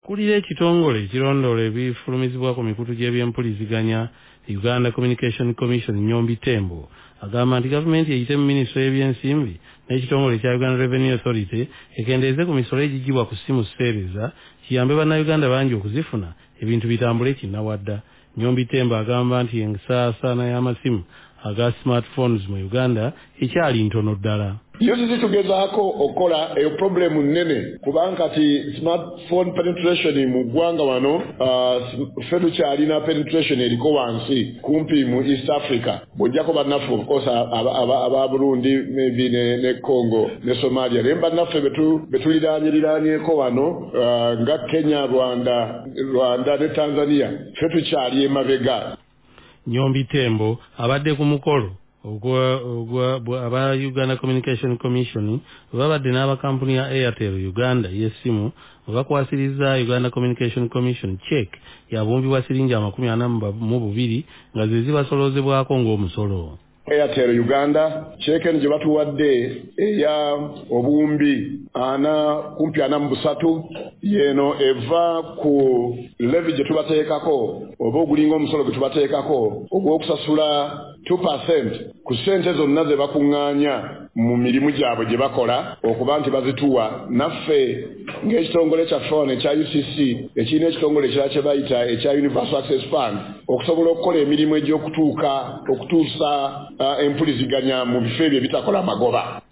Akulira ekitongole ekirondoola ebifulumizibwa ku mikutu gy'ebyempuliziganya Uganda Communication Commission Nyombi Tembo agamba nti gavumenti eyite mu minisitule y'ebyensimbi n'ekitongole ekya Uganda Revenue Authority ekendeeze ku misolo egigibwa ku ssimu seereza kiyambe bannayuganda bangi okuzifuna ebintu bitambule kinnawadda. Nyombi Tembo agamba nti ensaasaana y'amasimu aga smartphones mu Uganda ekyali ntono ddala. Yuzi tugezaako okola eyo problemu nnene kubanga kati smartphone penetration mu ggwanga wano ffe tukyalina penetration eriko wansi kumpi mu East Africa bw'ojjako bannaffe of course aba Burundi maybe ne Congo ne Somalia naye bannaffe betuliraanyeko wano nga Kenya Rwanda ne Tanzania ffe tukyali emabega. Nyombi Tembo abadde ku mukolo aba Uganda Communication Commission babadde n'abakampuni ya Airtel Uganda y'essimu bakwasiriza Uganda Communication Commission check yabumbibwa siringi $42 nga ze zibasolozebwako ng'omusolo. Airtel Uganda cheke nje batuwadde eya obuwumbi kumpi 43 yeno eva ku levy gye tubateekako oba ogulinga omusolo gwe tubateekako ogw'okusasula 2% ku ssente zonna ze bakuŋŋaanya mu mirimu gyabwe gye bakola okuba nti bazituwa naffe ng'ekitongole kyaffe wano ekya UCC ekirina ekitongole ekirala kye bayita ekya Universal Access Fund okusobola okukola emirimu egy'okutuusa empuliziganya mu bifo ebyo ebitakola magoba.